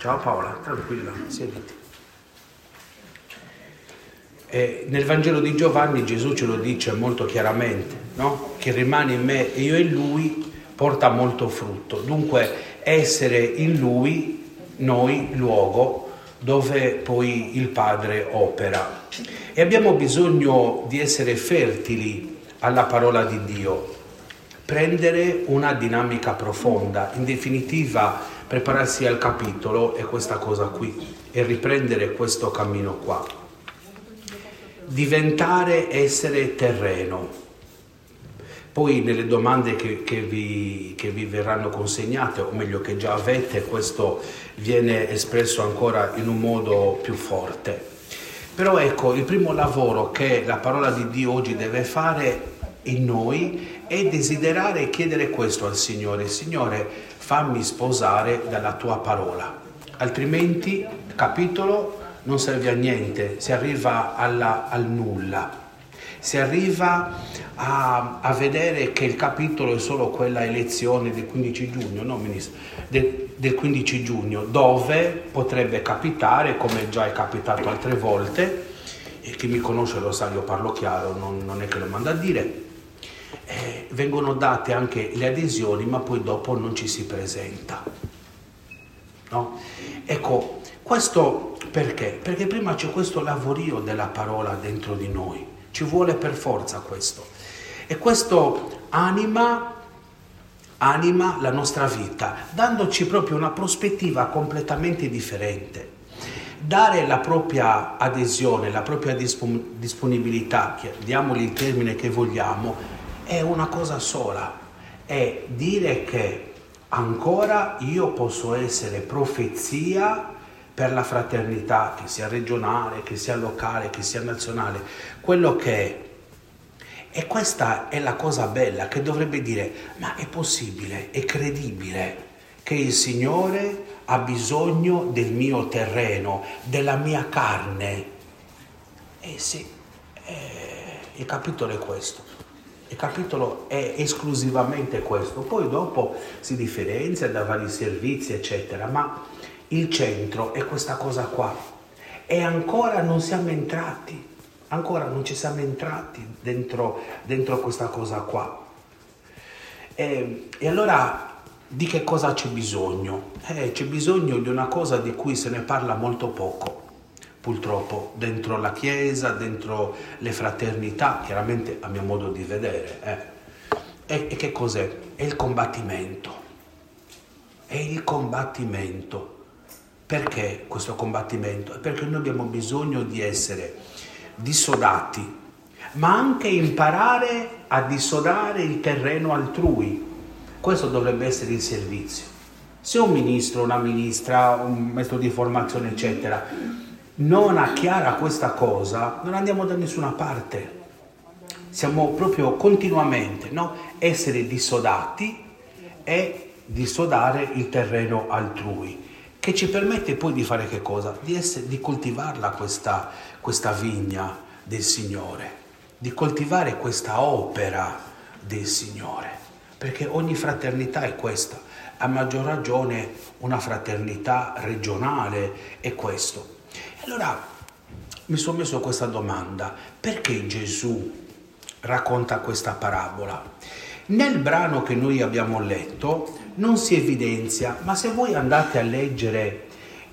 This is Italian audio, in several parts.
Ciao Paola, tranquilla, siediti. Nel Vangelo di Giovanni Gesù ce lo dice molto chiaramente, no? Che rimane in me e io in lui porta molto frutto. Dunque essere in lui, noi, luogo dove poi il Padre opera. E abbiamo bisogno di essere fertili alla parola di Dio, prendere una dinamica profonda, in definitiva prepararsi al capitolo è questa cosa qui e riprendere questo cammino qua. Diventare, essere terreno. Poi nelle domande che vi verranno consegnate, o meglio che già avete, questo viene espresso ancora in un modo più forte. Però ecco, il primo lavoro che la parola di Dio oggi deve fare in noi è desiderare e chiedere questo al Signore: Signore, fammi sposare dalla tua parola, altrimenti il capitolo non serve a niente, si arriva al nulla, si arriva a vedere che il capitolo è solo quella elezione del 15 giugno, no Ministro? Del 15 giugno, dove potrebbe capitare, come già è capitato altre volte, e chi mi conosce lo sa, io parlo chiaro, non è che lo mando a dire, vengono date anche le adesioni, ma poi dopo non ci si presenta, no? Ecco, questo perché? Perché prima c'è questo lavorio della parola dentro di noi, ci vuole per forza questo, e questo anima la nostra vita, dandoci proprio una prospettiva completamente differente. Dare la propria adesione, la propria disponibilità, diamogli il termine che vogliamo, è una cosa sola, è dire che ancora io posso essere profezia per la fraternità, che sia regionale, che sia locale, che sia nazionale, quello che è. E questa è la cosa bella, che dovrebbe dire: ma è possibile, è credibile che il Signore ha bisogno del mio terreno, della mia carne? Sì, il capitolo è questo. Il capitolo è esclusivamente questo. Poi dopo si differenzia da vari servizi, eccetera, ma il centro è questa cosa qua. E ancora non siamo entrati. Ancora non ci siamo entrati dentro questa cosa qua. E allora di che cosa c'è bisogno? C'è bisogno di una cosa di cui se ne parla molto poco, purtroppo, dentro la Chiesa, dentro le fraternità, chiaramente a mio modo di vedere. E che cos'è? È il combattimento. È il combattimento. Perché questo combattimento? Perché noi abbiamo bisogno di essere dissodati, ma anche imparare a dissodare il terreno altrui. Questo dovrebbe essere il servizio. Se un ministro, una ministra, un maestro di formazione, eccetera, non ha chiara questa cosa, non andiamo da nessuna parte. Siamo proprio continuamente, no? Essere dissodati e dissodare il terreno altrui, che ci permette poi di fare che cosa? Di coltivarla questa vigna del Signore, di coltivare questa opera del Signore, perché ogni fraternità è questa, a maggior ragione una fraternità regionale è questo. Allora mi sono messo questa domanda: perché Gesù racconta questa parabola? Nel brano che noi abbiamo letto non si evidenzia, ma se voi andate a leggere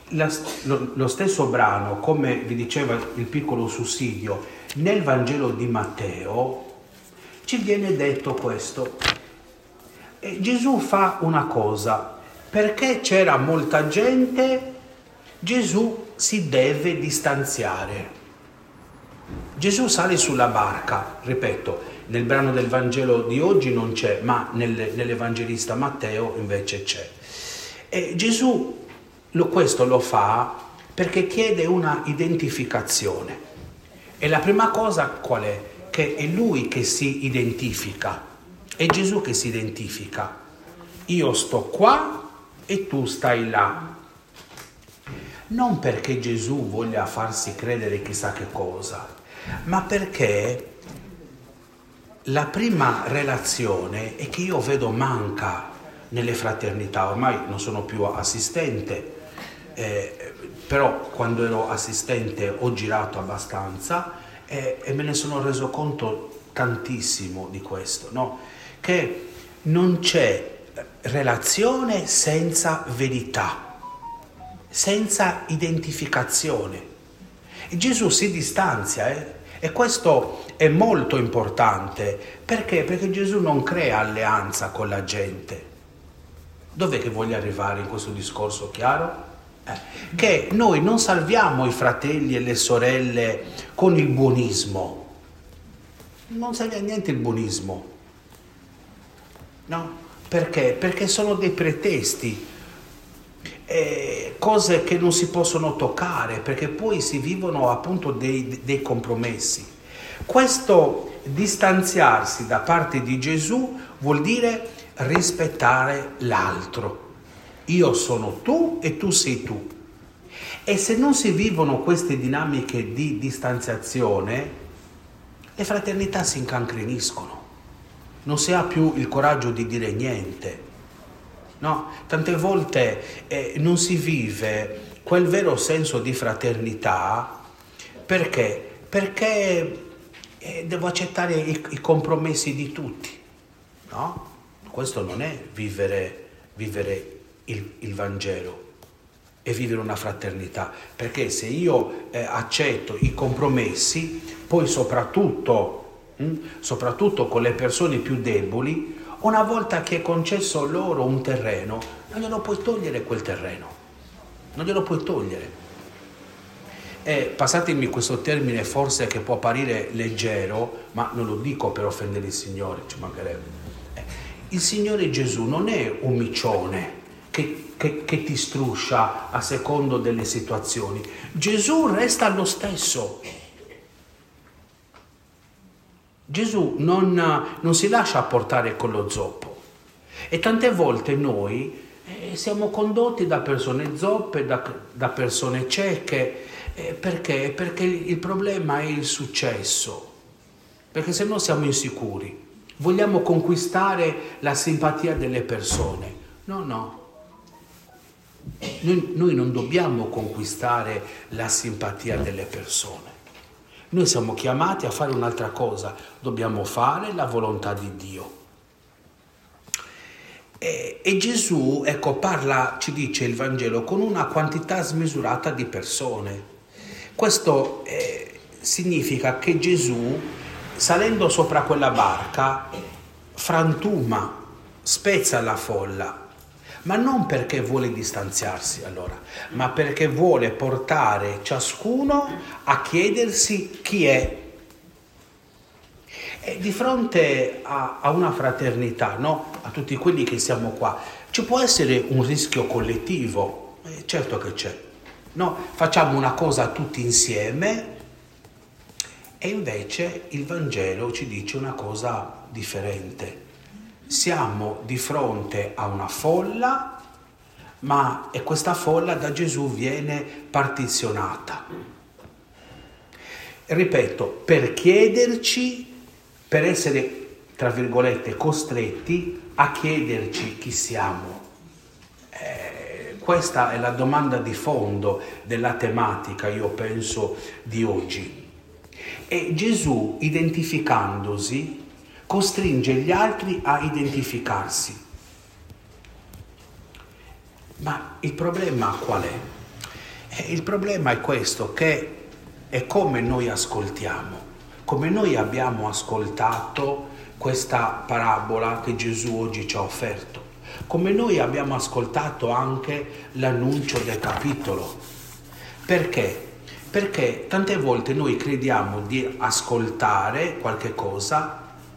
lo stesso brano, come vi diceva il piccolo sussidio, nel Vangelo di Matteo, ci viene detto questo. E Gesù fa una cosa: perché c'era molta gente, Gesù si deve distanziare. Gesù sale sulla barca, ripeto, nel brano del Vangelo di oggi non c'è, ma nell'Evangelista Matteo invece c'è. E Gesù questo lo fa perché chiede una identificazione. E la prima cosa qual è? Che è lui che si identifica, è Gesù che si identifica. Io sto qua e tu stai là. Non perché Gesù voglia farsi credere chissà che cosa, ma perché la prima relazione è che io vedo manca nelle fraternità. Ormai non sono più assistente, però quando ero assistente ho girato abbastanza e me ne sono reso conto tantissimo di questo, no? Che non c'è relazione senza verità, senza identificazione. E Gesù si distanzia, e questo è molto importante. Perché? Perché Gesù non crea alleanza con la gente. Dov'è che voglio arrivare in questo discorso chiaro? Che noi non salviamo i fratelli e le sorelle con il buonismo. Non serve a niente il buonismo. No? Perché? Perché sono dei pretesti, cose che non si possono toccare, perché poi si vivono appunto dei compromessi. Questo distanziarsi da parte di Gesù vuol dire rispettare l'altro. Io sono tu e tu sei tu. E se non si vivono queste dinamiche di distanziazione, le fraternità si incancreniscono. Non si ha più il coraggio di dire niente. No? Tante volte non si vive quel vero senso di fraternità perché devo accettare i compromessi di tutti. No? Questo non è vivere il Vangelo, è vivere una fraternità, perché se io accetto i compromessi, poi soprattutto con le persone più deboli, una volta che è concesso loro un terreno, non glielo puoi togliere quel terreno, non glielo puoi togliere. Passatemi questo termine forse che può apparire leggero, ma non lo dico per offendere il Signore, ci mancherebbe. Il Signore Gesù non è un micione che ti struscia a secondo delle situazioni. Gesù resta lo stesso. Gesù non si lascia portare con lo zoppo. E tante volte noi siamo condotti da persone zoppe, da persone cieche. Perché? Perché il problema è il successo. Perché se no siamo insicuri. Vogliamo conquistare la simpatia delle persone. No. Noi non dobbiamo conquistare la simpatia delle persone. Noi siamo chiamati a fare un'altra cosa. Dobbiamo fare la volontà di Dio. E Gesù, parla, ci dice il Vangelo, con una quantità smisurata di persone. Questo significa che Gesù, salendo sopra quella barca, frantuma, spezza la folla, ma non perché vuole distanziarsi allora, ma perché vuole portare ciascuno a chiedersi chi è. E di fronte a una fraternità, no? A tutti quelli che siamo qua, ci può essere un rischio collettivo, certo che c'è. No? Facciamo una cosa tutti insieme e invece il Vangelo ci dice una cosa differente. Siamo di fronte a una folla, e questa folla da Gesù viene partizionata. Ripeto, per chiederci, per essere, tra virgolette, costretti a chiederci chi siamo. Questa è la domanda di fondo della tematica, io penso, di oggi. E Gesù, identificandosi, costringe gli altri a identificarsi. Ma il problema qual è? Il problema è questo, che è come noi ascoltiamo, come noi abbiamo ascoltato questa parabola che Gesù oggi ci ha offerto, come noi abbiamo ascoltato anche l'annuncio del capitolo. Perché? Perché tante volte noi crediamo di ascoltare qualche cosa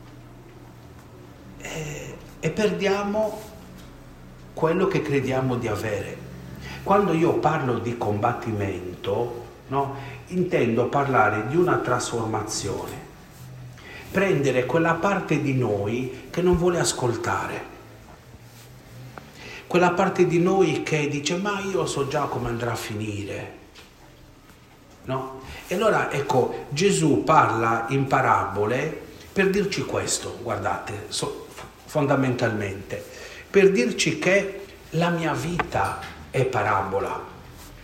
e perdiamo quello che crediamo di avere. Quando io parlo di combattimento, no, intendo parlare di una trasformazione, prendere quella parte di noi che non vuole ascoltare, quella parte di noi che dice ma io so già come andrà a finire, no? E allora ecco, Gesù parla in parabole per dirci questo, guardate, fondamentalmente, per dirci che la mia vita è parabola,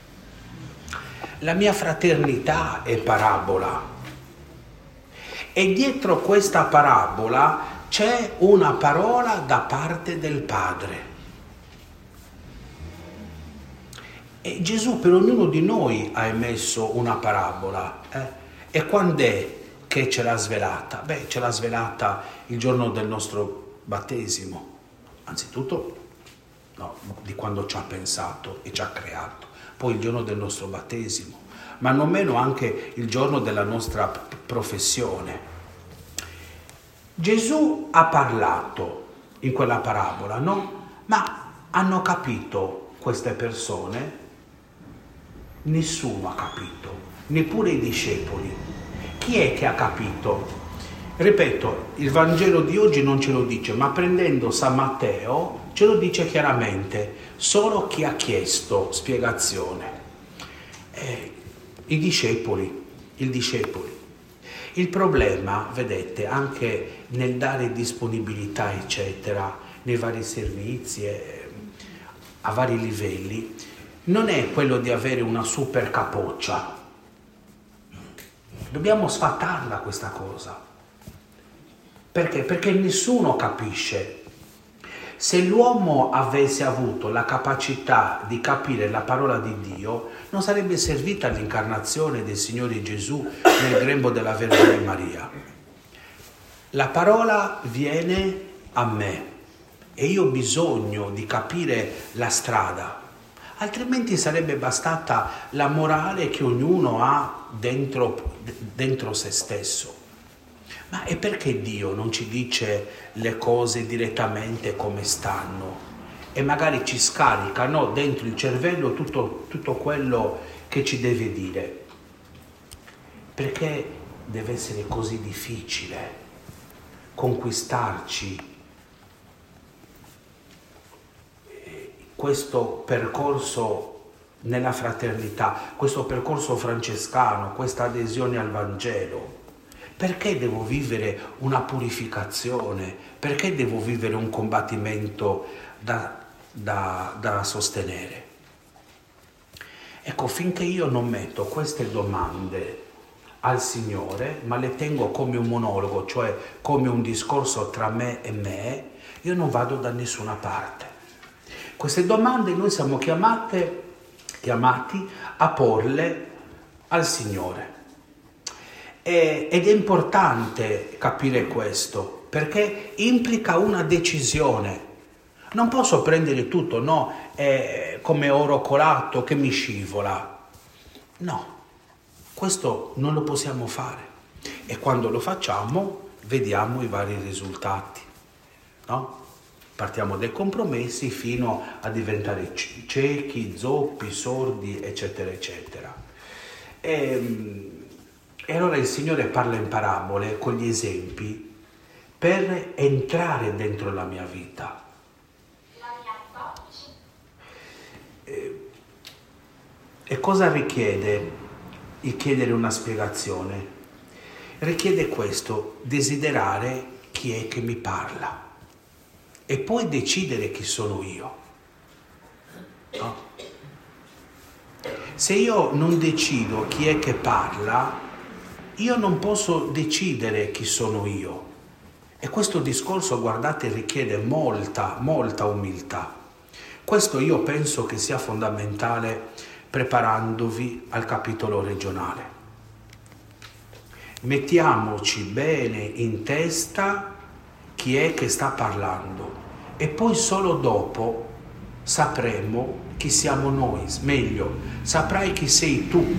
La mia fraternità è parabola. E dietro questa parabola c'è una parola da parte del Padre. E Gesù per ognuno di noi ha emesso una parabola. E quando è che ce l'ha svelata? Ce l'ha svelata il giorno del nostro battesimo. Anzitutto, no, di quando ci ha pensato e ci ha creato. Poi il giorno del nostro battesimo, ma non meno anche il giorno della nostra professione. Gesù ha parlato in quella parabola, no? Ma hanno capito queste persone? Nessuno ha capito, neppure i discepoli. Chi è che ha capito? Ripeto, il Vangelo di oggi non ce lo dice, ma prendendo San Matteo ce lo dice chiaramente, solo chi ha chiesto spiegazione. I discepoli. Il problema, vedete, anche nel dare disponibilità, eccetera, nei vari servizi, a vari livelli, non è quello di avere una super capoccia. Dobbiamo sfatarla questa cosa. Perché? Perché nessuno capisce. Se l'uomo avesse avuto la capacità di capire la parola di Dio, non sarebbe servita l'incarnazione del Signore Gesù nel grembo della Vergine Maria. La parola viene a me e io ho bisogno di capire la strada, altrimenti sarebbe bastata la morale che ognuno ha dentro se stesso. Ma è perché Dio non ci dice le cose direttamente come stanno e magari ci scarica, no, dentro il cervello tutto quello che ci deve dire? Perché deve essere così difficile conquistarci questo percorso nella fraternità, questo percorso francescano, questa adesione al Vangelo? Perché devo vivere una purificazione? Perché devo vivere un combattimento da sostenere? Ecco, finché io non metto queste domande al Signore, ma le tengo come un monologo, cioè come un discorso tra me e me, io non vado da nessuna parte. Queste domande noi siamo chiamati a porle al Signore. Ed è importante capire questo, perché implica una decisione. Non posso prendere tutto, no, come oro colato che mi scivola. No, questo non lo possiamo fare. E quando lo facciamo, vediamo i vari risultati, no? Partiamo dai compromessi fino a diventare ciechi, zoppi, sordi, eccetera, eccetera. E allora il Signore parla in parabole con gli esempi per entrare dentro la mia vita. E cosa richiede il chiedere una spiegazione? Richiede questo, desiderare chi è che mi parla e poi decidere chi sono io. No? Se io non decido chi è che parla, io non posso decidere chi sono io. E questo discorso, guardate, richiede molta umiltà. Questo io penso che sia fondamentale preparandovi al capitolo regionale. Mettiamoci bene in testa chi è che sta parlando e poi solo dopo sapremo chi siamo noi, meglio, saprai chi sei tu.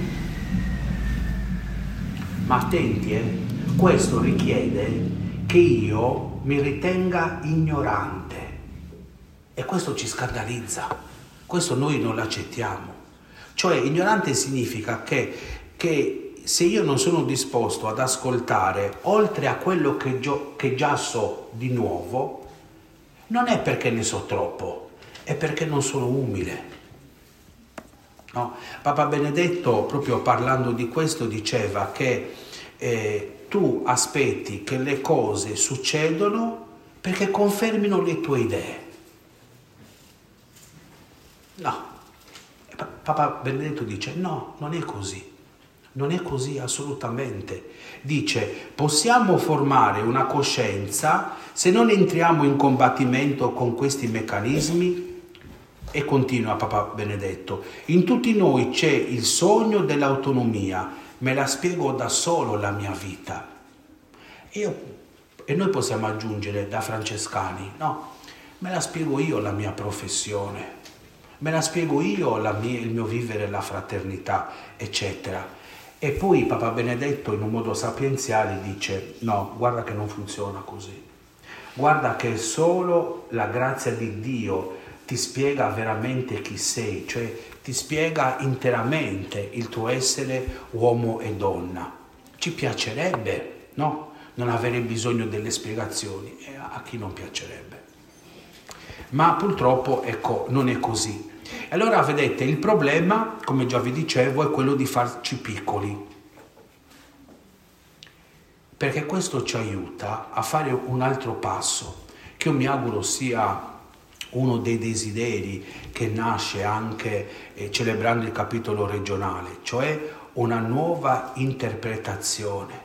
Ma attenti, questo richiede che io mi ritenga ignorante e questo ci scandalizza, questo noi non l'accettiamo. Cioè ignorante significa che se io non sono disposto ad ascoltare oltre a quello che già so di nuovo, non è perché ne so troppo, è perché non sono umile. No? Papa Benedetto, proprio parlando di questo, diceva che tu aspetti che le cose succedono perché confermino le tue idee. No, Papa Benedetto dice no, non è così. Non è così assolutamente. Dice, possiamo formare una coscienza se non entriamo in combattimento con questi meccanismi? E continua Papa Benedetto, in tutti noi c'è il sogno dell'autonomia, me la spiego da solo la mia vita. E noi possiamo aggiungere da francescani, no, me la spiego io la mia professione, me la spiego io il mio vivere la fraternità, eccetera. E poi Papa Benedetto in un modo sapienziale dice, no, guarda che non funziona così, guarda che solo la grazia di Dio ti spiega veramente chi sei, cioè ti spiega interamente il tuo essere uomo e donna. Ci piacerebbe, no? Non avere bisogno delle spiegazioni, e a chi non piacerebbe. Ma purtroppo, ecco, non è così. E allora, vedete, il problema, come già vi dicevo, è quello di farci piccoli. Perché questo ci aiuta a fare un altro passo, che io mi auguro sia uno dei desideri che nasce anche celebrando il capitolo regionale, cioè una nuova interpretazione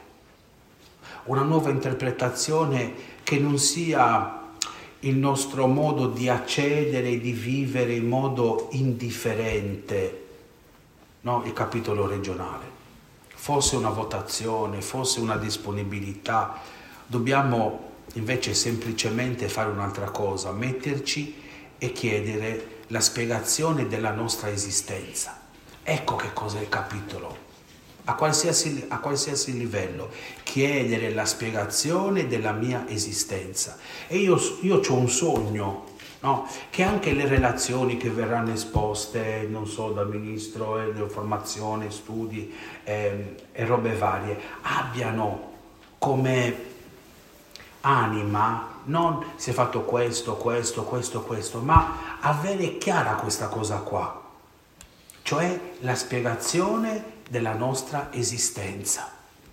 che non sia il nostro modo di accedere e di vivere in modo indifferente, no? Il capitolo regionale. Fosse una votazione, fosse una disponibilità, dobbiamo invece semplicemente fare un'altra cosa, metterci e chiedere la spiegazione della nostra esistenza. Ecco che cos'è il capitolo. A qualsiasi livello, chiedere la spiegazione della mia esistenza. E io ho un sogno, no? Che anche le relazioni che verranno esposte, non so, dal ministro, formazione, studi e robe varie, abbiano come anima, non si è fatto questo, ma avere chiara questa cosa qua, cioè la spiegazione della nostra esistenza.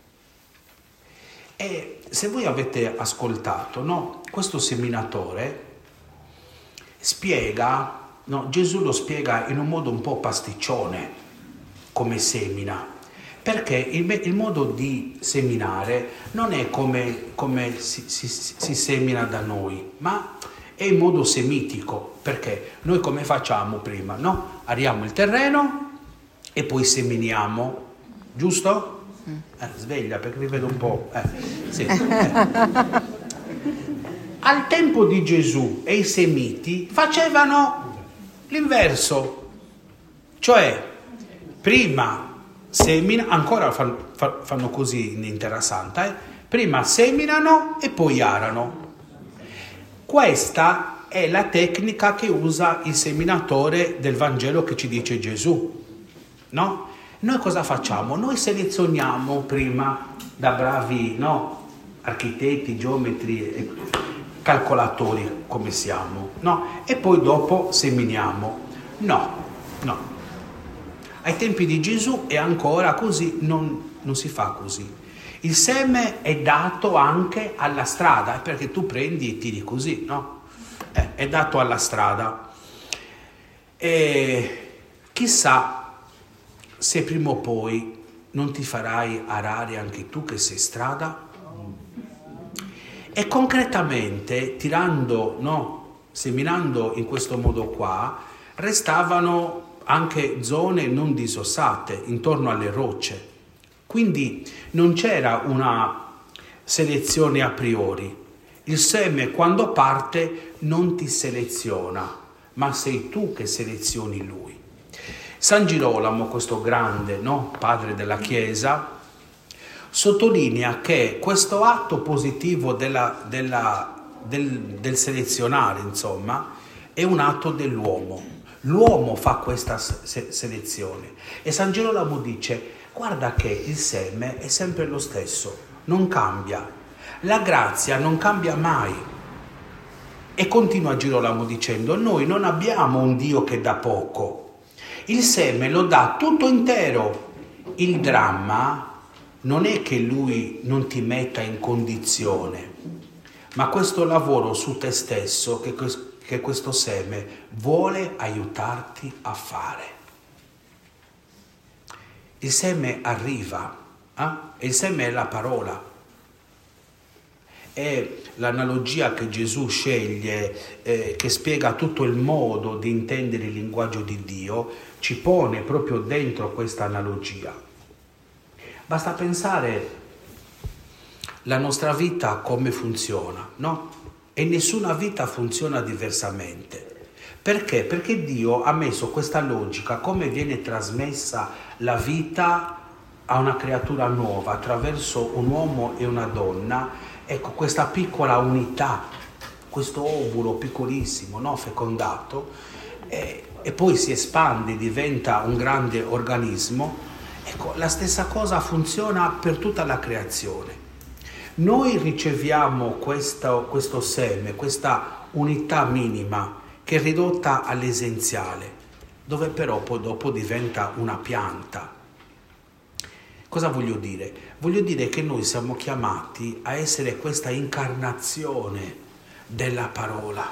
E se voi avete ascoltato, no, questo seminatore spiega, no, Gesù lo spiega in un modo un po' pasticcione come semina, perché il modo di seminare non è come si semina da noi, ma è in modo semitico, perché noi come facciamo prima, no? Ariamo il terreno e poi seminiamo, giusto? Sveglia perché vi vedo un po'. Sì. Al tempo di Gesù e i semiti facevano l'inverso, cioè prima semina, ancora fanno così in Terra Santa, prima seminano e poi arano. Questa è la tecnica che usa il seminatore del Vangelo che ci dice Gesù, no? Noi cosa facciamo? Noi selezioniamo prima da bravi, no, architetti, geometri, calcolatori come siamo, no? E poi dopo seminiamo. No. Ai tempi di Gesù è ancora così, non si fa così. Il seme è dato anche alla strada, perché tu prendi e tiri così, no? È dato alla strada. E chissà se prima o poi non ti farai arare anche tu che sei strada? E concretamente, tirando, no, seminando in questo modo qua, restavano anche zone non disossate intorno alle rocce. Quindi non c'era una selezione a priori. Il seme quando parte non ti seleziona, ma sei tu che selezioni lui. San Girolamo, questo grande, no, padre della Chiesa, sottolinea che questo atto positivo del selezionare, insomma, è un atto dell'uomo. L'uomo fa questa selezione. E San Girolamo dice, guarda che il seme è sempre lo stesso, non cambia. La grazia non cambia mai. E continua Girolamo dicendo, noi non abbiamo un Dio che dà poco. Il seme lo dà tutto intero. Il dramma non è che lui non ti metta in condizione, ma questo lavoro su te stesso che questo seme vuole aiutarti a fare. il seme arriva, e il seme è la parola. E l'analogia che Gesù sceglie, che spiega tutto il modo di intendere il linguaggio di Dio, ci pone proprio dentro questa analogia. Basta pensare la nostra vita come funziona, no? E nessuna vita funziona diversamente. Perché? Perché Dio ha messo questa logica, come viene trasmessa la vita a una creatura nuova attraverso un uomo e una donna. Ecco, questa piccola unità, questo ovulo piccolissimo, no? Fecondato, e poi si espande, diventa un grande organismo. Ecco, la stessa cosa funziona per tutta la creazione. Noi riceviamo questo seme, questa unità minima che è ridotta all'essenziale, dove però poi dopo diventa una pianta. Cosa voglio dire? Voglio dire che noi siamo chiamati a essere questa incarnazione della parola.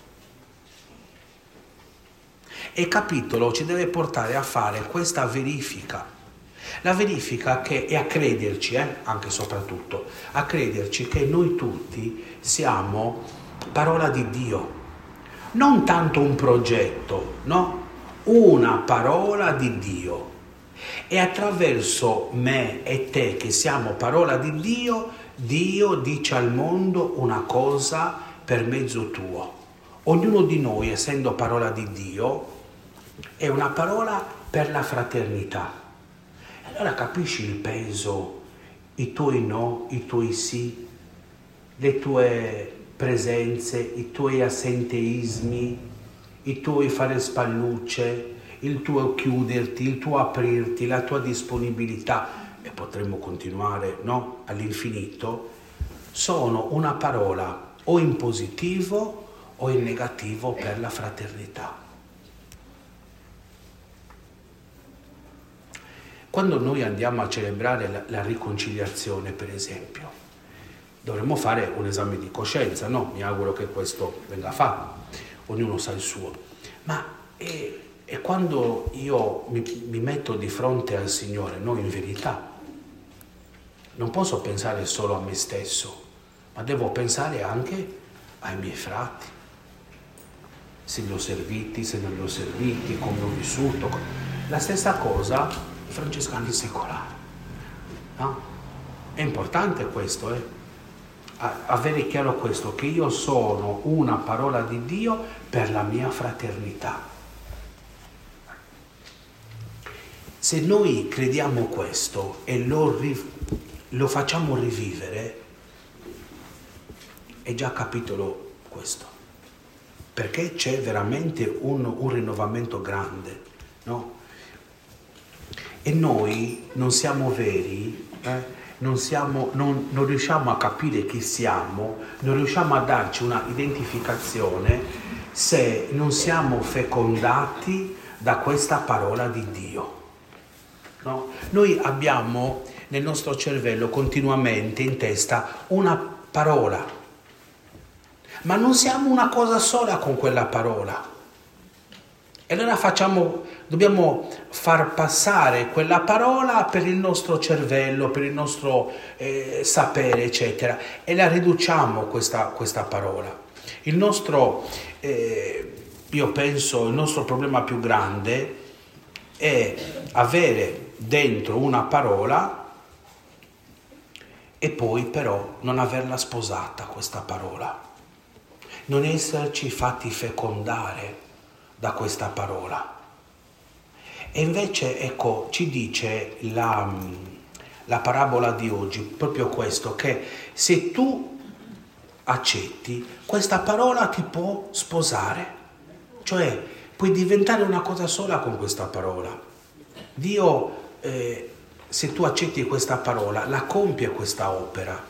E il capitolo ci deve portare a fare questa verifica. La verifica che è a crederci, anche soprattutto, a crederci che noi tutti siamo parola di Dio. Non tanto un progetto, no? Una parola di Dio. E attraverso me e te, che siamo parola di Dio, Dio dice al mondo una cosa per mezzo tuo. Ognuno di noi, essendo parola di Dio, è una parola per la fraternità. Allora capisci il peso, i tuoi no, i tuoi sì, le tue presenze, i tuoi assenteismi, i tuoi fare spallucce, il tuo chiuderti, il tuo aprirti, la tua disponibilità, e potremmo continuare, no? All'infinito, sono una parola o in positivo o in negativo per la fraternità. Quando noi andiamo a celebrare la riconciliazione, per esempio, dovremmo fare un esame di coscienza, no? Mi auguro che questo venga fatto, ognuno sa il suo. Ma e quando io mi metto di fronte al Signore, no, in verità, non posso pensare solo a me stesso, ma devo pensare anche ai miei frati, se li ho serviti, se non li ho serviti, come ho vissuto. La stessa cosa i francescani secolari, no? È importante questo, avere chiaro questo, che io sono una parola di Dio per la mia fraternità. Se noi crediamo questo e lo facciamo rivivere, è già capitolo questo, perché c'è veramente un rinnovamento grande, no? E noi non siamo veri, non riusciamo a capire chi siamo, non riusciamo a darci una identificazione se non siamo fecondati da questa parola di Dio. No? Noi abbiamo nel nostro cervello continuamente in testa una parola, ma non siamo una cosa sola con quella parola. E allora dobbiamo far passare quella parola per il nostro cervello, per il nostro sapere, eccetera, e la riduciamo questa parola. Io penso, il nostro problema più grande è avere dentro una parola e poi però non averla sposata questa parola, non esserci fatti fecondare da questa parola. E invece, ecco, ci dice la parabola di oggi proprio questo, che se tu accetti, questa parola ti può sposare, cioè puoi diventare una cosa sola con questa parola. Dio, se tu accetti questa parola, la compie questa opera.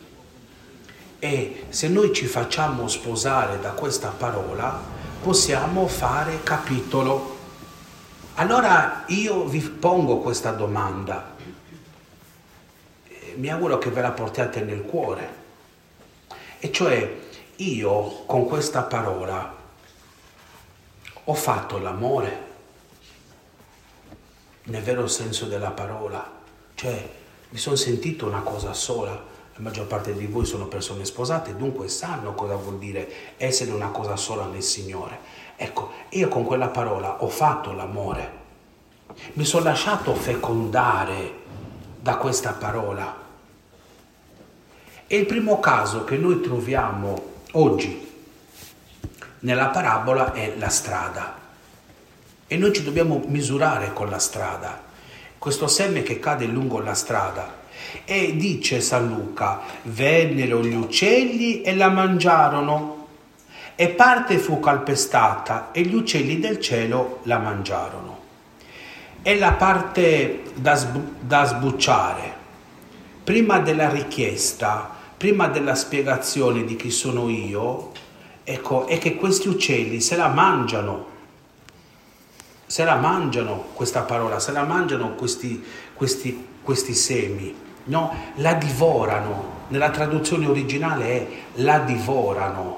E se noi ci facciamo sposare da questa parola, possiamo fare capitolo. Allora io vi pongo questa domanda, mi auguro che ve la portiate nel cuore, e cioè io con questa parola ho fatto l'amore? nel vero senso della parola. Cioè, mi sono sentito una cosa sola. La maggior parte di voi sono persone sposate, dunque sanno cosa vuol dire essere una cosa sola nel Signore. Ecco, io con quella parola ho fatto l'amore. Mi sono lasciato fecondare da questa parola. E il primo caso che noi troviamo oggi nella parabola è la strada. E noi ci dobbiamo misurare con la strada. Questo seme che cade lungo la strada. E dice San Luca, vennero gli uccelli e la mangiarono, e parte fu calpestata e gli uccelli del cielo la mangiarono. È la parte da sbucciare. Prima della richiesta, prima della spiegazione di chi sono io, ecco, è che questi uccelli se la mangiano questa parola, se la mangiano questi semi, no? La divorano. Nella traduzione originale è la divorano.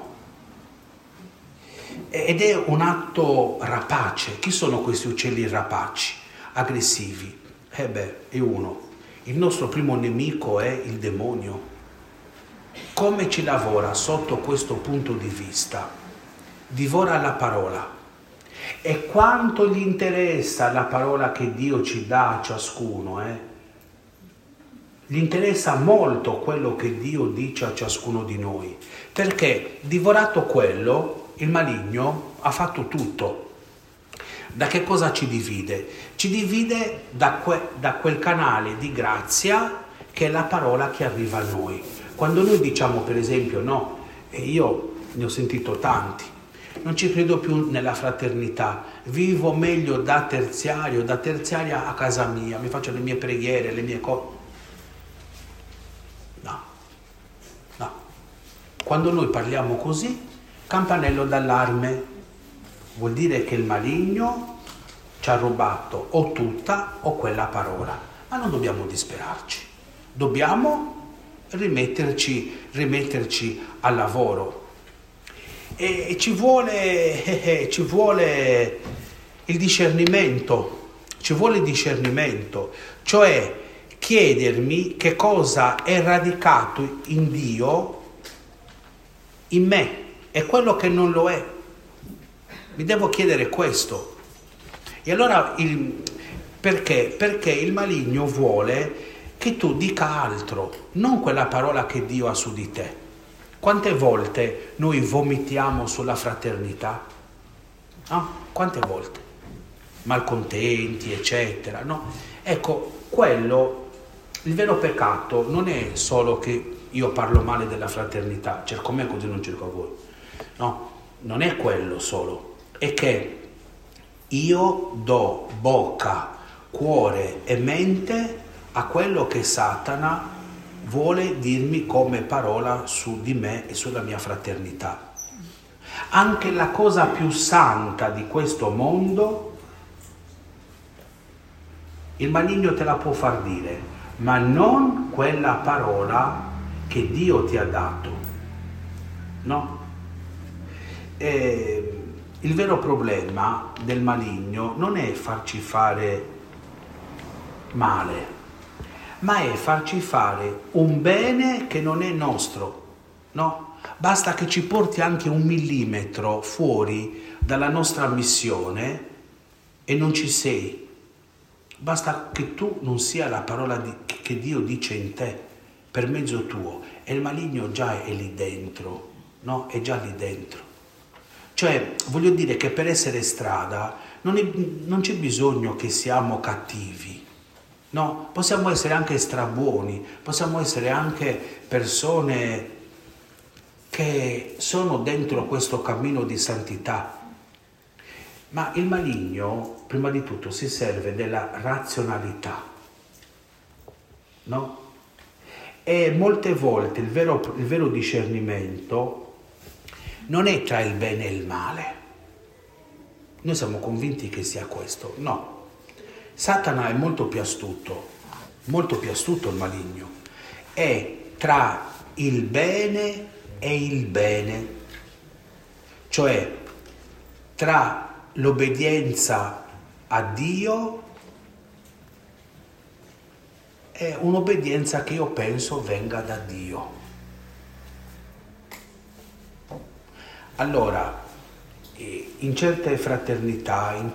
Ed è un atto rapace. Chi sono questi uccelli rapaci, aggressivi? È uno. Il nostro primo nemico è il demonio. Come ci lavora sotto questo punto di vista? Divora la parola. E quanto gli interessa la parola che Dio ci dà a ciascuno, Gli interessa molto quello che Dio dice a ciascuno di noi. Perché divorato quello, il maligno ha fatto tutto. Da che cosa ci divide? Ci divide da quel canale di grazia che è la parola che arriva a noi. Quando noi diciamo, per esempio, no, e io ne ho sentito tanti, non ci credo più nella fraternità, vivo meglio da terziaria a casa mia, mi faccio le mie preghiere, le mie cose. No. Quando noi parliamo così, campanello d'allarme, vuol dire che il maligno ci ha rubato o tutta o quella parola. Ma non dobbiamo disperarci, dobbiamo rimetterci al lavoro. E ci vuole il discernimento, cioè chiedermi che cosa è radicato in Dio, in me, e quello che non lo è. Mi devo chiedere questo. E allora perché? Perché il maligno vuole che tu dica altro, non quella parola che Dio ha su di te. Quante volte noi vomitiamo sulla fraternità? No? Quante volte? Malcontenti, eccetera, no? Ecco, il vero peccato non è solo che io parlo male della fraternità, cerco me così non cerco voi. No, non è quello solo, è che io do bocca, cuore e mente a quello che Satana vuole dirmi come parola su di me e sulla mia fraternità. Anche la cosa più santa di questo mondo, il maligno te la può far dire, ma non quella parola che Dio ti ha dato. No? Il vero problema del maligno non è farci fare male, ma è farci fare un bene che non è nostro, no? Basta che ci porti anche 1 millimetro fuori dalla nostra missione e non ci sei. Basta che tu non sia la parola che Dio dice in te, per mezzo tuo, e il maligno già è lì dentro, no? È già lì dentro. Cioè, voglio dire che per essere strada non c'è bisogno che siamo cattivi. No, possiamo essere anche strabuoni, possiamo essere anche persone che sono dentro questo cammino di santità. Ma il maligno, prima di tutto, si serve della razionalità, no? E molte volte il vero discernimento non è tra il bene e il male. Noi siamo convinti che sia questo, no. Satana è molto più astuto il maligno, è tra il bene e il bene, cioè tra l'obbedienza a Dio è un'obbedienza che io penso venga da Dio. Allora, in certe fraternità, in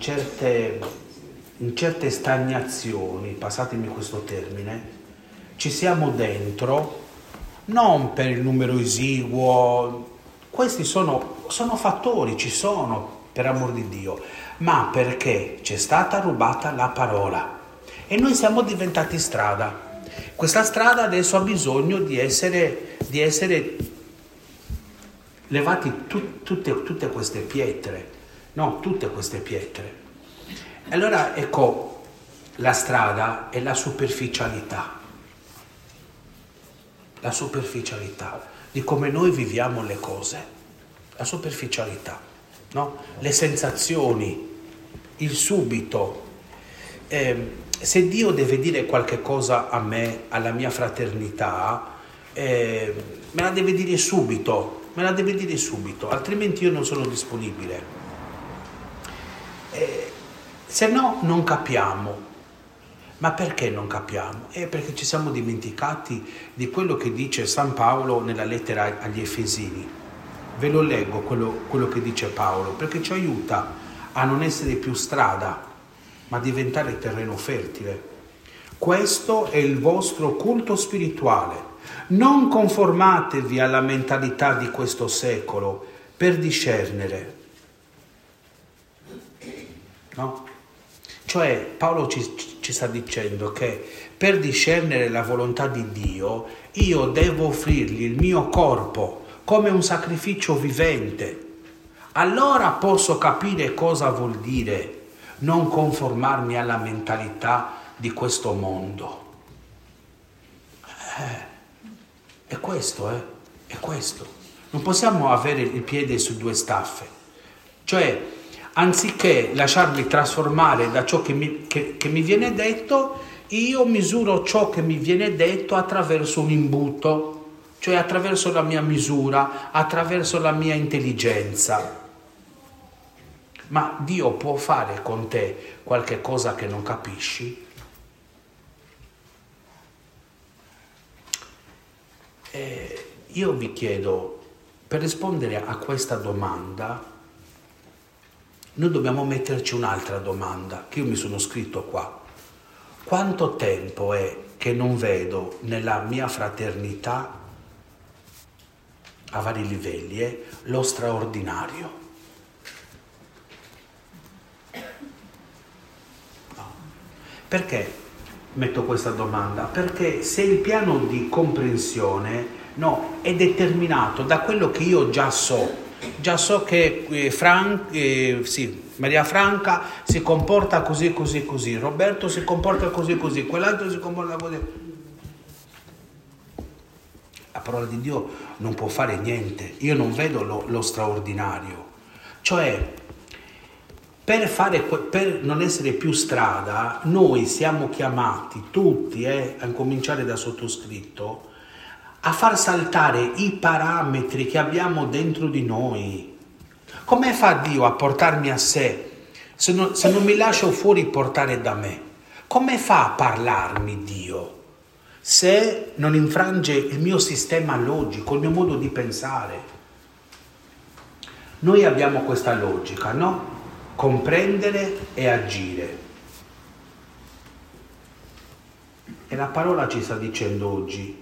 certe stagnazioni, passatemi questo termine, ci siamo dentro non per il numero esiguo, questi sono fattori, ci sono, per amor di Dio, ma perché c'è stata rubata la parola e noi siamo diventati strada. Questa strada adesso ha bisogno di essere levati tutte queste pietre, no? Tutte queste pietre. Allora ecco, la strada è la superficialità di come noi viviamo le cose, la superficialità, no? Le sensazioni, il subito. Se Dio deve dire qualche cosa a me, alla mia fraternità, me la deve dire subito, altrimenti io non sono disponibile. Se no non capiamo. Ma perché non capiamo? Perché ci siamo dimenticati di quello che dice San Paolo nella lettera agli Efesini. Ve lo leggo quello che dice Paolo, perché ci aiuta a non essere più strada, ma diventare terreno fertile. Questo è il vostro culto spirituale. Non conformatevi alla mentalità di questo secolo per discernere. No? Cioè Paolo ci sta dicendo che per discernere la volontà di Dio io devo offrirgli il mio corpo come un sacrificio vivente. Allora posso capire cosa vuol dire non conformarmi alla mentalità di questo mondo. È questo. Non possiamo avere il piede su due staffe. Cioè, anziché lasciarmi trasformare da ciò che mi viene detto, io misuro ciò che mi viene detto attraverso un imbuto, cioè attraverso la mia misura, attraverso la mia intelligenza. Ma Dio può fare con te qualche cosa che non capisci? Io vi chiedo, per rispondere a questa domanda, noi dobbiamo metterci un'altra domanda che io mi sono scritto qua. Quanto tempo è che non vedo nella mia fraternità, a vari livelli, lo straordinario? No. Perché metto questa domanda? Perché se il piano di comprensione è determinato da quello che io già so che Maria Franca si comporta così, Roberto si comporta così, quell'altro si comporta così. La parola di Dio non può fare niente, io non vedo lo straordinario. Cioè, per non essere più strada, noi siamo chiamati tutti, a cominciare da sottoscritto, a far saltare i parametri che abbiamo dentro di noi. Come fa Dio a portarmi a sé se non mi lascio fuori portare da me? Come fa a parlarmi Dio se non infrange il mio sistema logico, il mio modo di pensare? Noi abbiamo questa logica, no? Comprendere e agire. E la parola ci sta dicendo oggi: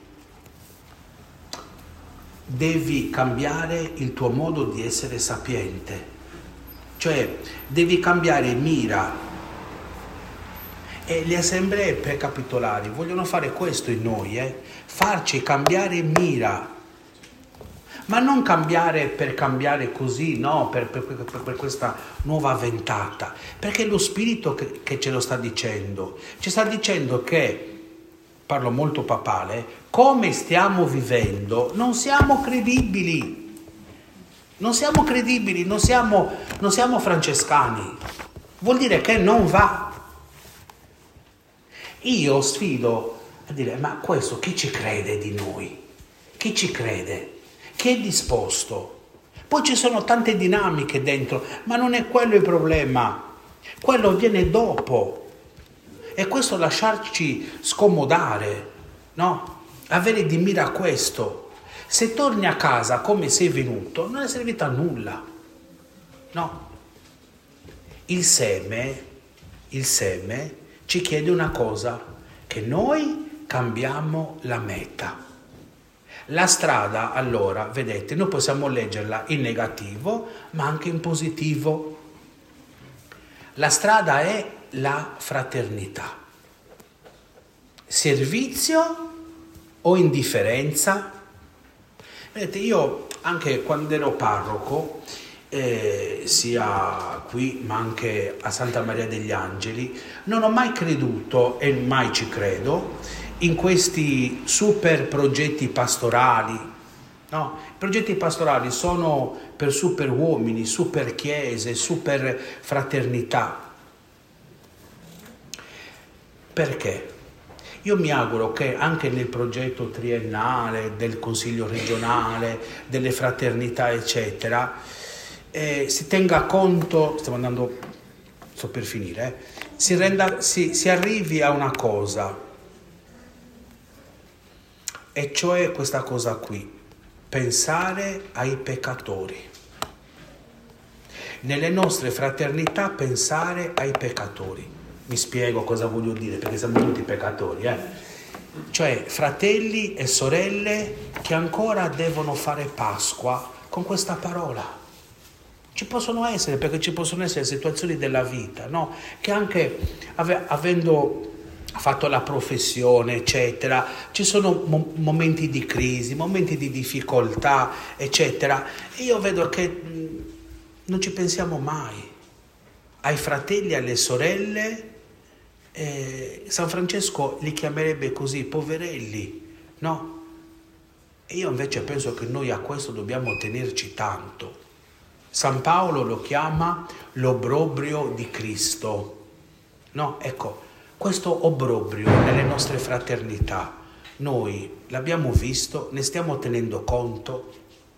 devi cambiare il tuo modo di essere sapiente, cioè devi cambiare mira. E le assemblee precapitolari vogliono fare questo in noi, farci cambiare mira, ma non cambiare per cambiare così, no, per questa nuova ventata, perché è lo Spirito che ce lo sta dicendo, ci sta dicendo che, parlo molto papale, come stiamo vivendo non siamo credibili, non siamo francescani, vuol dire che non va. Io sfido a dire, ma questo chi ci crede di noi? Chi ci crede? Chi è disposto? Poi ci sono tante dinamiche dentro, ma non è quello il problema, quello viene dopo. E questo lasciarci scomodare, no? Avere di mira questo. Se torni a casa come sei venuto, non è servito a nulla, no? Il seme ci chiede una cosa, che noi cambiamo la meta. La strada, allora, vedete, noi possiamo leggerla in negativo, ma anche in positivo. La strada è la fraternità. Servizio o indifferenza? Vedete, io anche quando ero parroco, sia qui ma anche a Santa Maria degli Angeli, non ho mai creduto e mai ci credo in questi super progetti pastorali. No, i progetti pastorali sono per super uomini, super chiese, super fraternità. Perché? Io mi auguro che anche nel progetto triennale del Consiglio regionale, delle fraternità, eccetera, si tenga conto, sto per finire, si arrivi a una cosa, e cioè questa cosa qui, pensare ai peccatori. Nelle nostre fraternità pensare ai peccatori. Mi spiego cosa voglio dire, perché siamo tutti peccatori, Cioè fratelli e sorelle che ancora devono fare Pasqua con questa parola. Ci possono essere, perché ci possono essere situazioni della vita, no? Che anche avendo fatto la professione, eccetera, ci sono momenti di crisi, momenti di difficoltà, eccetera. E io vedo che non ci pensiamo mai ai fratelli e alle sorelle. San Francesco li chiamerebbe così, poverelli, no? E io invece penso che noi a questo dobbiamo tenerci tanto. San Paolo lo chiama l'obbrobrio di Cristo, no? Ecco, questo obbrobrio nelle nostre fraternità, noi l'abbiamo visto, ne stiamo tenendo conto?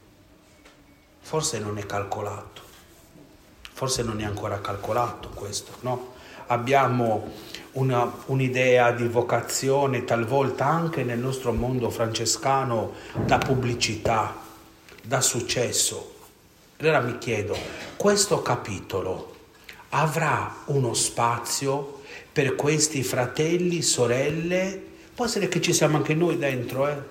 Forse non è calcolato, forse non è ancora calcolato questo, no? Abbiamo un'idea di vocazione talvolta anche nel nostro mondo francescano da pubblicità, da successo. Allora mi chiedo, questo capitolo avrà uno spazio per questi fratelli, sorelle? Può essere che ci siamo anche noi dentro,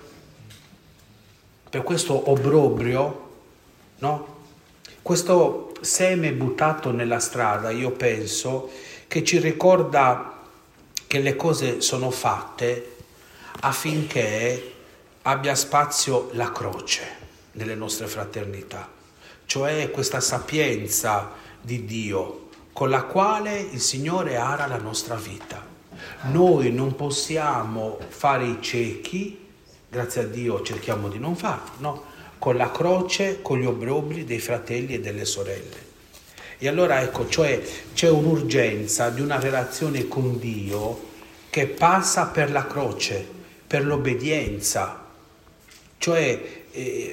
per questo obbrobrio, no? Questo seme buttato nella strada, io penso che ci ricorda che le cose sono fatte affinché abbia spazio la croce nelle nostre fraternità, cioè questa sapienza di Dio con la quale il Signore ara la nostra vita. Noi non possiamo fare i ciechi, grazie a Dio cerchiamo di non farlo, no? Con la croce, con gli obbrobri dei fratelli e delle sorelle. E allora ecco, cioè c'è un'urgenza di una relazione con Dio che passa per la croce, per l'obbedienza, cioè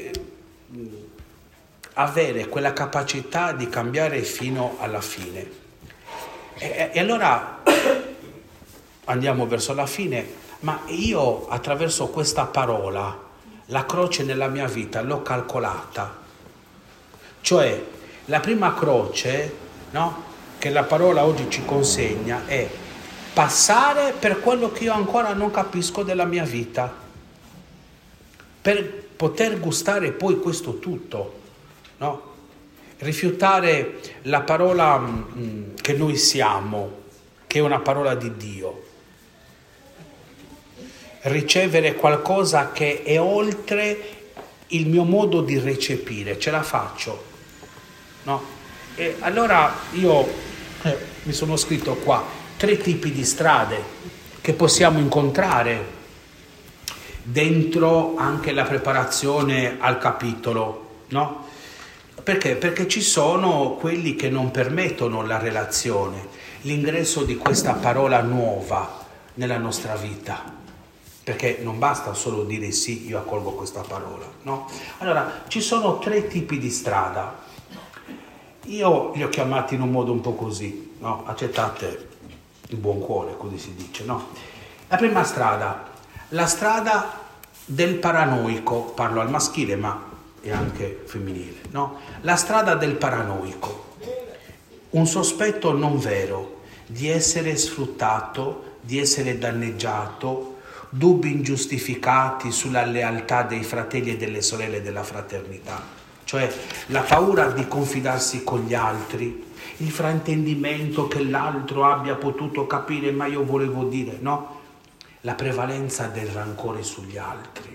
avere quella capacità di cambiare fino alla fine. E allora andiamo verso la fine, ma io attraverso questa parola, la croce nella mia vita, l'ho calcolata. Cioè, la prima croce, no, che la parola oggi ci consegna è passare per quello che io ancora non capisco della mia vita, per poter gustare poi questo tutto, no? Rifiutare la parola che noi siamo, che è una parola di Dio. Ricevere qualcosa che è oltre il mio modo di recepire, ce la faccio, no? E allora io mi sono scritto qua 3 tipi di strade che possiamo incontrare dentro anche la preparazione al capitolo, no? Perché? Perché ci sono quelli che non permettono la relazione, l'ingresso di questa parola nuova nella nostra vita. Perché non basta solo dire sì, io accolgo questa parola, no? Allora, ci sono 3 tipi di strada. Io li ho chiamati in un modo un po' così, no? Accettate il buon cuore, così si dice, no? La prima strada, la strada del paranoico, parlo al maschile ma è anche femminile, no? La strada del paranoico, un sospetto non vero di essere sfruttato, di essere danneggiato, dubbi ingiustificati sulla lealtà dei fratelli e delle sorelle della fraternità, cioè la paura di confidarsi con gli altri, il fraintendimento che l'altro abbia potuto capire ma io volevo dire, no? La prevalenza del rancore sugli altri,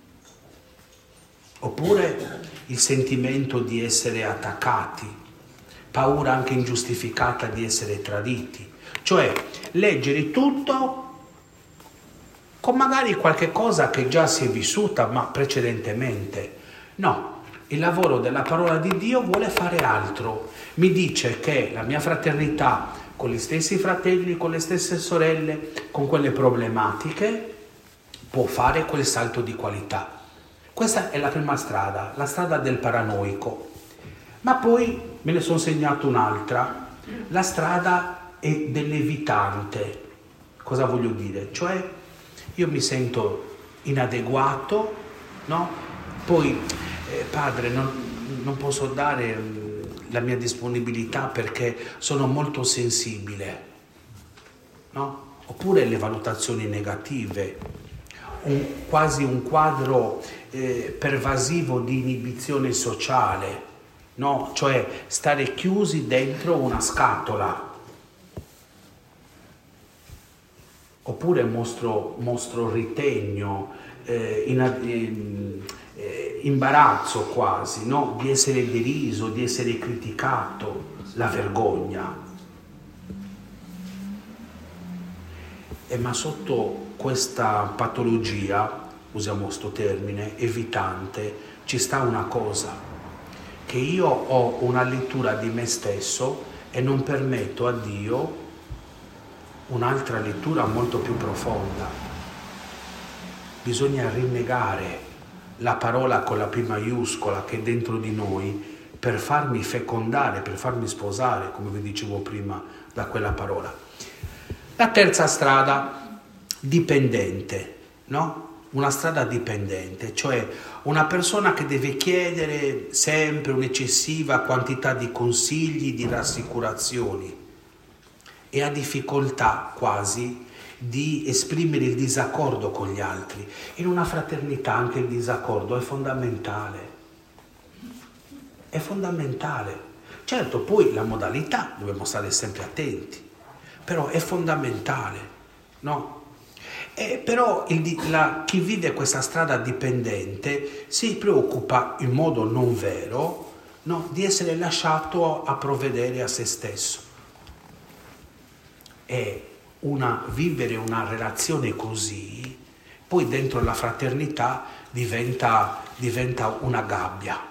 oppure il sentimento di essere attaccati, paura anche ingiustificata di essere traditi, cioè leggere tutto con magari qualche cosa che già si è vissuta ma precedentemente. No, il lavoro della parola di Dio vuole fare altro. Mi dice che la mia fraternità con gli stessi fratelli, con le stesse sorelle, con quelle problematiche, può fare quel salto di qualità. Questa è la prima strada, la strada del paranoico. Ma poi me ne sono segnato un'altra, la strada è dell'evitante. Cosa voglio dire? Cioè io mi sento inadeguato, no? Poi, padre, non posso dare la mia disponibilità perché sono molto sensibile, no? Oppure le valutazioni negative, quasi un quadro pervasivo di inibizione sociale, no? Cioè stare chiusi dentro una scatola. Oppure mostro ritegno, imbarazzo quasi, no? Di essere deriso, di essere criticato, la vergogna. Ma sotto questa patologia, usiamo questo termine, evitante, ci sta una cosa, che io ho una lettura di me stesso e non permetto a Dio un'altra lettura molto più profonda. Bisogna rinnegare la parola con la P maiuscola che è dentro di noi per farmi fecondare, per farmi sposare, come vi dicevo prima, da quella parola. La terza strada, dipendente, no? Una strada dipendente, cioè una persona che deve chiedere sempre un'eccessiva quantità di consigli, di rassicurazioni, e ha difficoltà quasi di esprimere il disaccordo con gli altri. In una fraternità anche il disaccordo è fondamentale. È fondamentale. Certo, poi la modalità, dobbiamo stare sempre attenti, però è fondamentale, no? Però chi vive questa strada dipendente si preoccupa in modo non vero, no, di essere lasciato a provvedere a se stesso. E vivere una relazione così, poi dentro la fraternità diventa una gabbia.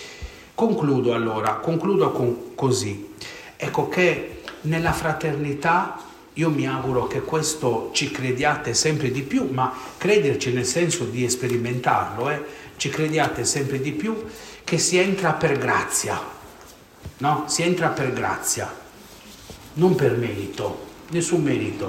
Concludo così. Ecco che nella fraternità io mi auguro che questo ci crediate sempre di più, ma crederci nel senso di sperimentarlo, ci crediate sempre di più, che si entra per grazia, no? Si entra per grazia, non per merito. Nessun merito.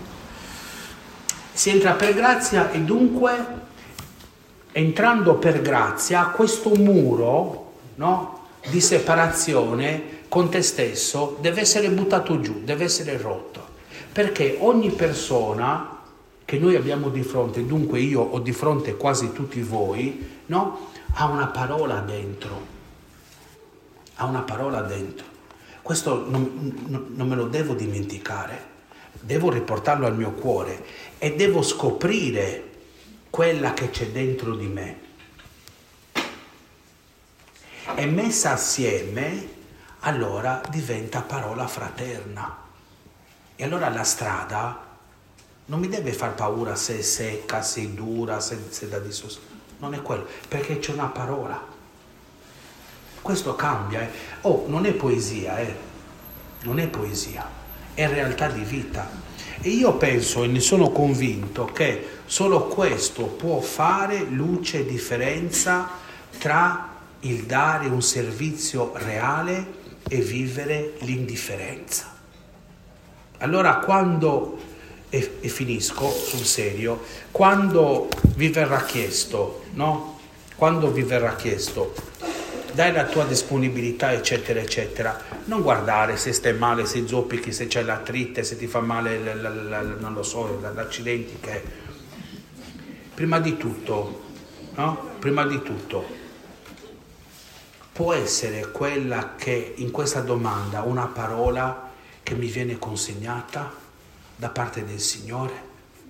Si entra per grazia e dunque, entrando per grazia, questo muro, no, di separazione con te stesso deve essere buttato giù, deve essere rotto. Perché ogni persona che noi abbiamo di fronte, dunque io ho di fronte quasi tutti voi, no, ha una parola dentro. Ha una parola dentro. Questo non me lo devo dimenticare, devo riportarlo al mio cuore e devo scoprire quella che c'è dentro di me. E messa assieme, allora diventa parola fraterna. E allora la strada non mi deve far paura se è secca, se è dura, se da dissociare. Non è quello, perché c'è una parola. Questo cambia, non è poesia, non è poesia, è realtà di vita. E io penso e ne sono convinto che solo questo può fare luce e differenza tra il dare un servizio reale e vivere l'indifferenza. Allora quando, e finisco sul serio, quando vi verrà chiesto, no? Quando vi verrà chiesto, dai la tua disponibilità, eccetera, eccetera, non guardare se stai male, se zoppichi, se c'è l'artrite, se ti fa male, non lo so, l'accidente che è. Prima di tutto, no? Prima di tutto, può essere quella che in questa domanda una parola che mi viene consegnata da parte del Signore?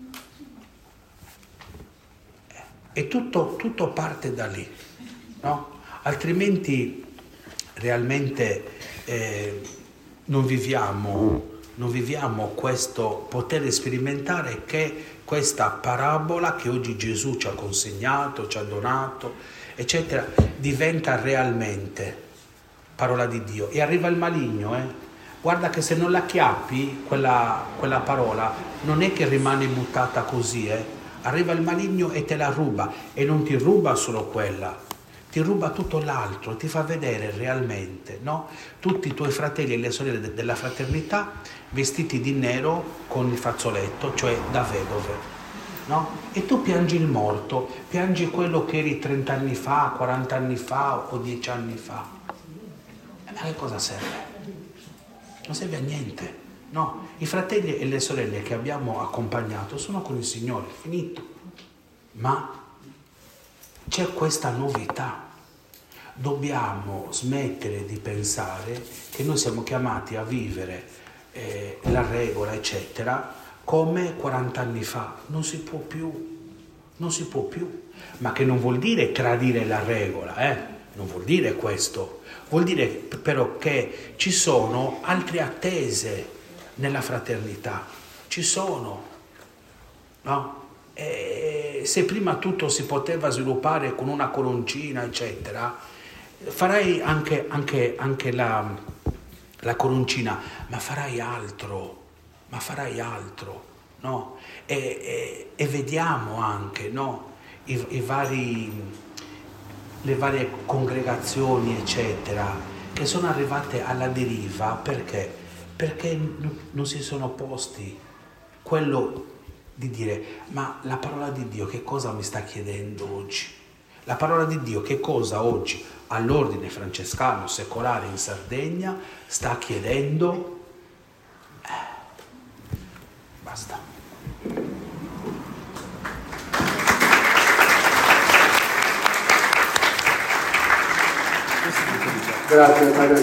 E tutto parte da lì, no? Altrimenti realmente non viviamo questo poter sperimentare che questa parabola che oggi Gesù ci ha consegnato, ci ha donato, eccetera, diventa realmente parola di Dio. E arriva il maligno, Guarda che se non la chiappi, quella parola, non è che rimane buttata così, Arriva il maligno e te la ruba, e non ti ruba solo quella, ti ruba tutto l'altro, ti fa vedere realmente, no? Tutti i tuoi fratelli e le sorelle della fraternità vestiti di nero con il fazzoletto, cioè da vedove, no? E tu piangi il morto, piangi quello che eri 30 anni fa, 40 anni fa o 10 anni fa. Ma che cosa serve? Non serve a niente, no? I fratelli e le sorelle che abbiamo accompagnato sono con il Signore, finito. Ma c'è questa novità. Dobbiamo smettere di pensare che noi siamo chiamati a vivere la regola, eccetera, come 40 anni fa. Non si può più. Ma che non vuol dire tradire la regola, Non vuol dire questo. Vuol dire però che ci sono altre attese nella fraternità. Ci sono, no? E se prima tutto si poteva sviluppare con una coroncina, eccetera, farai anche la coroncina, ma farai altro, no? E vediamo anche, no? Le varie congregazioni, eccetera, che sono arrivate alla deriva perché non si sono posti quello di dire: ma la parola di Dio che cosa mi sta chiedendo oggi? La parola di Dio che cosa oggi all'ordine francescano secolare in Sardegna sta chiedendo? Basta. Grazie.